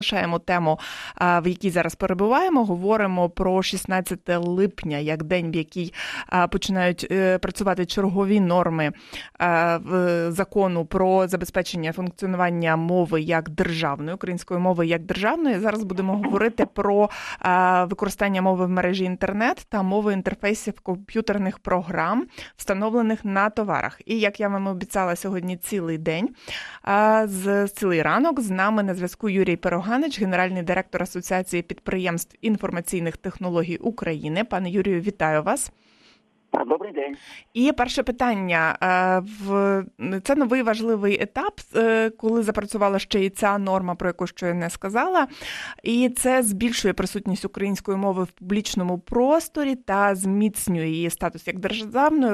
Залишаємо тему, в якій зараз перебуваємо. Говоримо про 16 липня, як день, в який починають працювати чергові норми закону про забезпечення функціонування мови як державної, української мови як державної. Зараз будемо говорити про використання мови в мережі інтернет та мови інтерфейсів комп'ютерних програм, встановлених на товарах. І, як я вам обіцяла, сьогодні цілий день, цілий ранок з нами на зв'язку Юрій Пероганич, генеральний директор Асоціації підприємств інформаційних технологій України. Пане Юрію, вітаю вас. Добрий день. І перше питання. Це новий важливий етап, коли запрацювала ще і ця норма, про яку що я не сказала. І це збільшує присутність української мови в публічному просторі та зміцнює її статус як державної.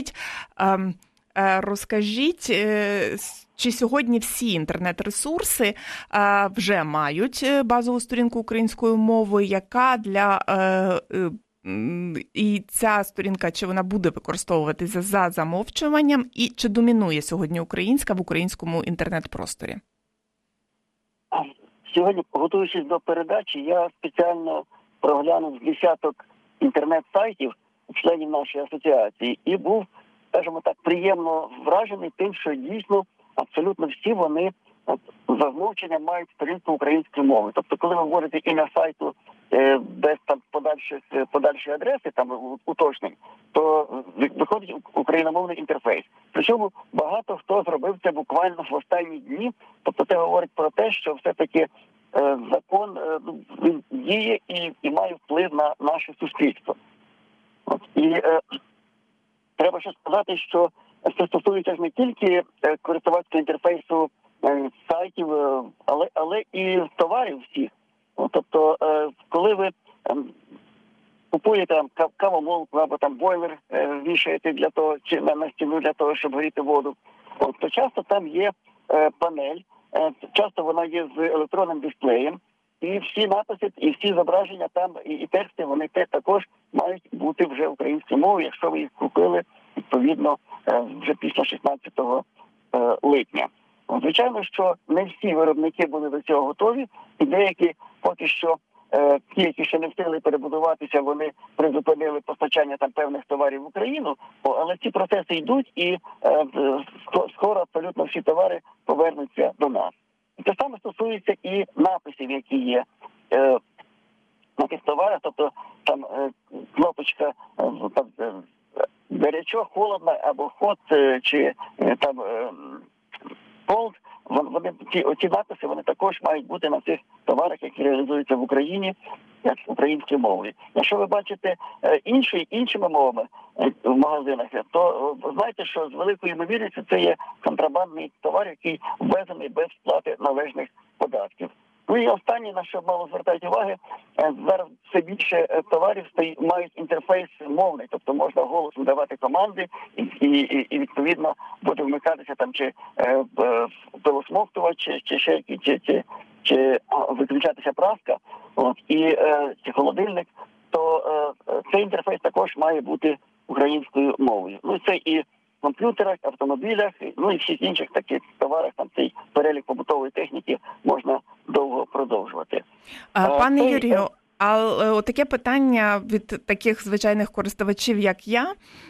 Розкажіть, чи сьогодні всі інтернет-ресурси вже мають базову сторінку української мови, яка і ця сторінка, чи вона буде використовуватися за замовчуванням, і чи домінує сьогодні українська в українському інтернет-просторі? Сьогодні, готуючись до передачі, я спеціально проглянув десяток інтернет-сайтів членів нашої асоціації і був, скажімо так, приємно вражений тим, що дійсно абсолютно всі вони за замовченням мають сторінку української мови. Тобто, коли ви вводите ім'я сайту без там подальшої адреси, там уточнень, то виходить україномовний інтерфейс. Причому багато хто зробив це буквально в останні дні. Тобто це говорить про те, що все-таки закон він діє і має вплив на наше суспільство. І треба ще сказати, що це стосується ж не тільки користувацького інтерфейсу сайтів, але і товарів всіх. Тобто, коли ви купуєте кавомолку або там бойлер вішаєте для того, чи на стіну для того, щоб горіти воду, то часто там є панель, часто вона є з електронним дисплеєм, і всі написи, і всі зображення там, і тексти, вони також мають бути вже українською мовою, якщо ви їх купили, відповідно, вже після 16 липня. Звичайно, що не всі виробники були до цього готові, і деякі поки що, ті, які ще не встигли перебудуватися, вони призупинили постачання там певних товарів в Україну, але ці процеси йдуть, і скоро абсолютно всі товари повернуться до нас. І те саме стосується і написів, які є на тих товарах, тобто там кнопочка там, гарячо, холодно, або хот, чи там cold, ці написи, вони також мають бути на цих товарах, які реалізуються в Україні, як українською мовою. Якщо ви бачите іншими мовами в магазинах, то знаєте, що з великою ймовірністю це є контрабандний товар, який ввезений без сплати належних податків. Ну і останнє, на що мало звертають уваги, зараз все більше товарів мають інтерфейс мовний, тобто можна голос видавати команди і відповідно буде вмикатися там чи пилосмоктувач, чи ще чи виключатися праска, чи холодильник, то цей інтерфейс також має бути українською мовою. Ну це і в комп'ютерах, автомобілях, ну і всіх інших таких товарах, там цей перелік побутової техніки можна довго продовжувати. Пане Юрію, а таке питання від таких звичайних користувачів, як я.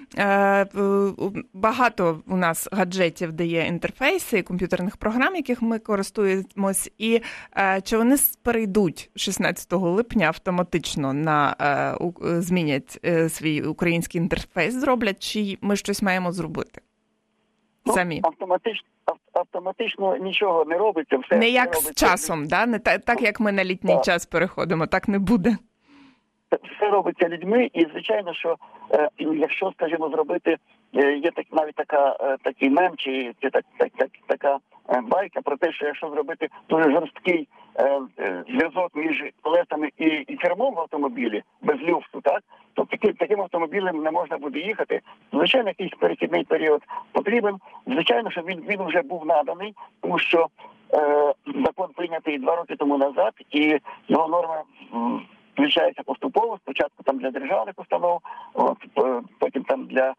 Багато у нас гаджетів, де є інтерфейси, комп'ютерних програм, яких ми користуємось, і чи вони перейдуть 16 липня автоматично змінять свій український інтерфейс, зроблять, чи ми щось маємо зробити самі? Автоматично нічого не робиться. Не як з часом, да? Не так, як ми на літній час переходимо, так не буде. Все робиться людьми, і звичайно, що якщо, скажімо, зробити, є навіть такий мем, чи така байка про те, що якщо зробити дуже жорсткий зв'язок між колесами і кермом в автомобілі, без люфту, так, то таким автомобілем не можна буде їхати. Звичайно, якийсь перехідний період потрібен. Звичайно, що він вже був наданий, тому що закон прийнятий 2 роки тому назад, і його норма включається поступово, спочатку там для державних установ, потім там для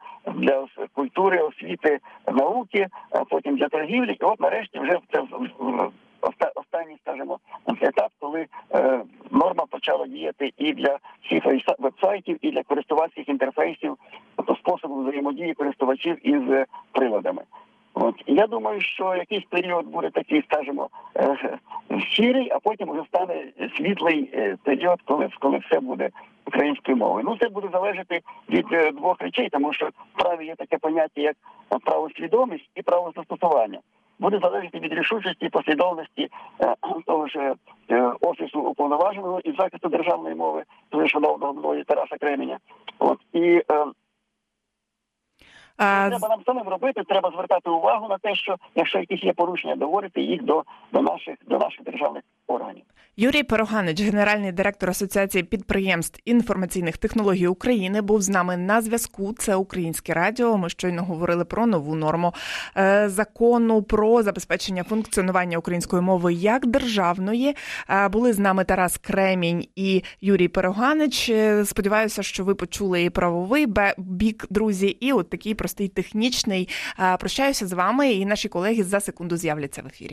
культури, освіти, науки, а потім для торгівлі, і от нарешті вже це останній, скажімо, етап, коли норма почала діяти і для всіх веб-сайтів, і для користувацьких інтерфейсів, тобто способу взаємодії користувачів із приладами. От. Я думаю, що якийсь період буде такий, скажімо, щирий, а потім вже стане світлий період, коли все буде українською мовою. Ну, це буде залежати від двох речей, тому що в праві є таке поняття, як правосвідомість і правозастосування. Буде залежати від рішучості і послідовності того ж Офісу уповноваженого із захисту державної мови, того шановного мною Тараса Кременя. От. І треба нам самим робити, треба звертати увагу на те, що якщо якісь є порушення, доводити їх до наших державних органів. Юрій Пероганич, генеральний директор Асоціації підприємств інформаційних технологій України, був з нами на зв'язку. Це Українське радіо. Ми щойно говорили про нову норму закону про забезпечення функціонування української мови як державної. Були з нами Тарас Кремінь і Юрій Пероганич. Сподіваюся, що ви почули і правовий бік, друзі, і от такий простий технічний. Прощаюся з вами, і наші колеги за секунду з'являться в ефірі.